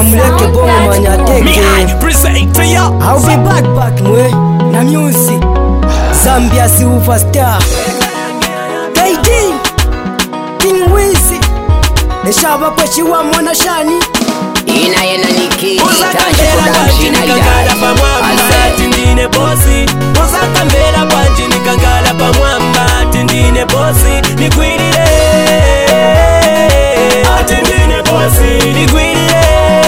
muleke bongo manya teke. I'll be back mwe na music. Zambia superstar KD King Wizi Neshaba kwechi wa mwana shani Ina yena niki Uzakambela kwanji nikangala pa mwamba Tindine bosi Uzakambela kwanji nikangala pa mwamba Tindine bosi Nikwirire Tindine bosi Nikwirire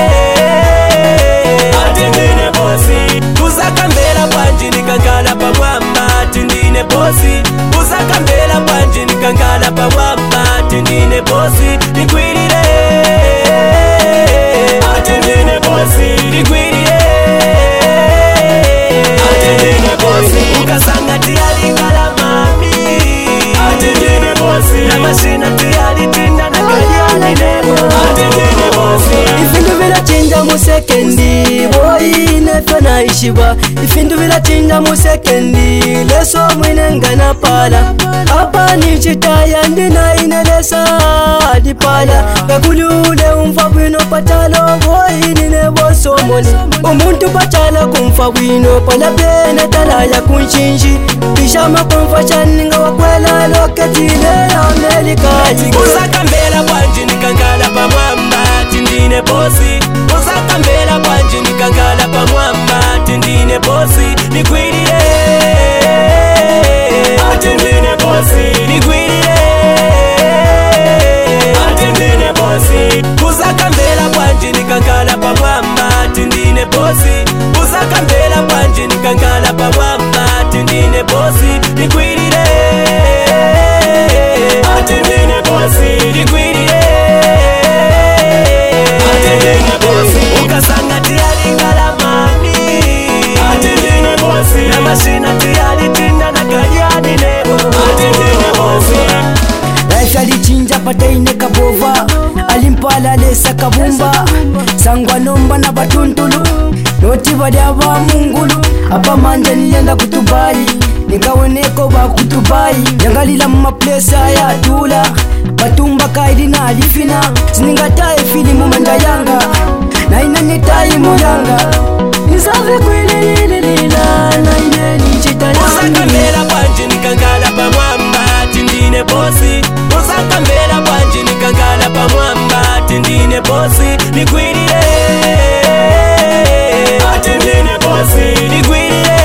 Tindine bosi Uzakambela kwanji nikangala pa mwamba Tindine bosi Uzakambela kwanji nikangala pa mwamba Tindine bosi Nikwirire Atendine bosi Nikwirire Atendine bosi Ukasanga tiyali kalamami Atendine bosi na mashina tiyali tinda na kanyani nebo Atendine bosi Ifindu vila chinja musekendi Boy nefe na ishiba Ifindu vila chinja musekendi Leso mwine ngana pala Hapa ni chitaya ndina inelesa Adi pala Kakulule umfa bwino patalo Boy nine boso moni Umuntu patala kumfa bwino Pala pene tala ya kunchinji Pishama kumfa chaninga wakwela Loketile Amerika Uzakambela kwanji nikangala pa mwamba Tindine bosi Uzakambela kwanji nikangala pa mwamba Tindine bosi Nikwirire Tindine bosi Nikwirire Tindine bosi Uzakambela kwanji nikangala pa mwamba Tindine bosi Uzakambela kwanji nikangala pa mwamba Tindine bosi Nikwirire Tindine bosi Nikwirire Tindine bosi Ukasanga tiyali ngalamami Tindine bosi na mashina tiyali tinda na kanyani nebo Tindine bosi Life alichinja pataine kabova Alimpala lesa kabumba Sangwa nomba na batuntulu Noti badiaba mungulu Apa manje niyenda kutubai Nikawoneko ba kutubai Yangalila mma place ya tula Batumba kaidi na alifina Siningatae filimu manda yanga Na inanitai muyanga Nisafe kwele lila Na ineni chitani Uzakambela kwanji nikangala pa mwamba Tindine bosi Uzakambela kwanji nikangala pa mwamba Tindine bosi Nikwirire Tindine bosi Nikwirire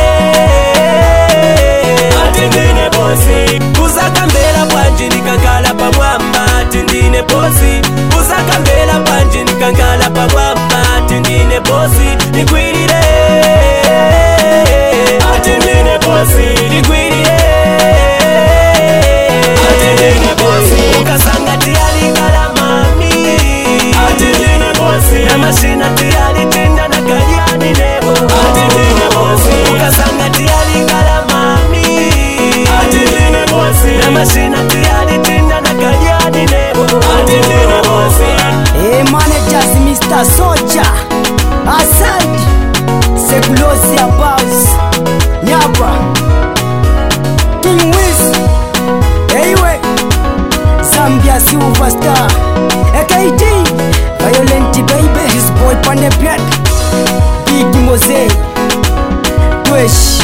Tindine bosi Uzakambela kwanji nikangala pa mwamba Tindine bosi Uzakambela kwanji nikangala pa mwamba Tindine bosi Nikwirire Tindine bosi Nikwirire Tindine bosi Ukasanga tiyali kalamami Tindine bosi na mashina tiyali tinda na kanyani nebo Tindine bosi Ukasanga tiyali kalamami Tindine bosi na mashina tiyali tinda na kanyani nebo Tindine bosi managers Mr. Soldier Asad Sekulosi Abbas Nyaba King Wiz Ewe Zambia superstar AKD Violent baby His boy Pande Blood Big Mose Twesh